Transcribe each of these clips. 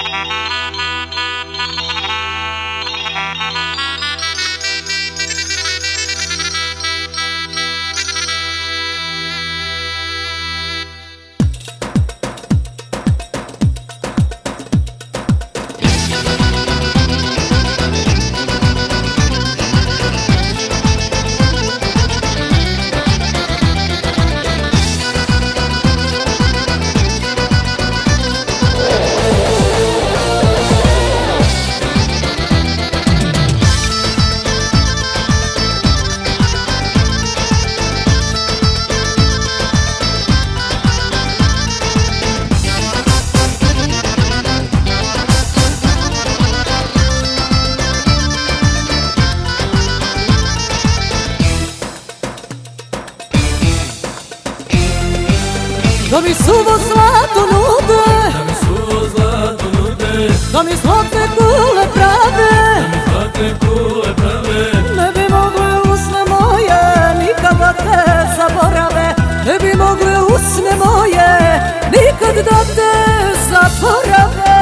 Da mi suvo zlato nude, da mi suvo zlato nude, da mi zlatne kule prave, da mi zlatne kule prave. Ne bi mogle usne moje nikada te zaborave, ne bi mogle usne moje nikad da te zaborave.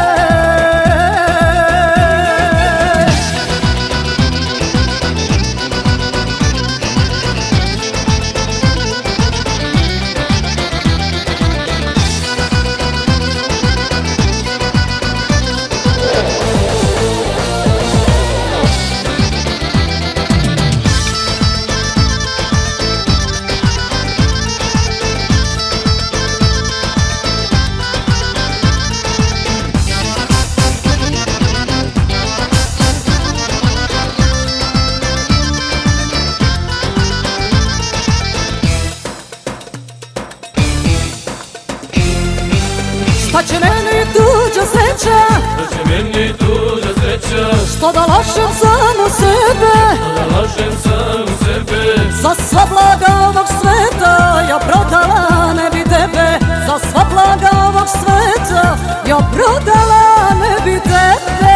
Šta će meni tuđa sreća, Šta će meni tuđa sreća, što da lažem samo sebe, da lažem sam sebe. Za sva blaga ovog sveta ja prodala ne bi tebe, za sva blaga ovog sveta ja prodala ne bi tebe.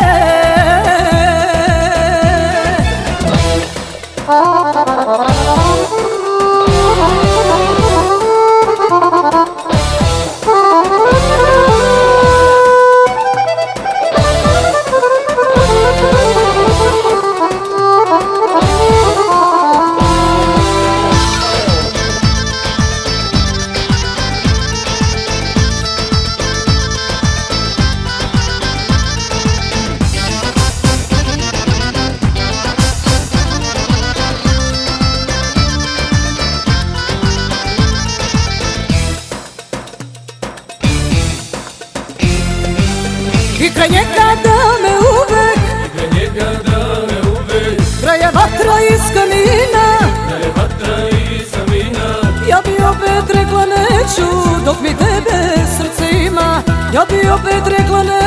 I kraj njega da me uvek, kraje vatra iz kamina, ja bi opet rekla neću dok mi tebe srce ima, ja bi opet rekla neću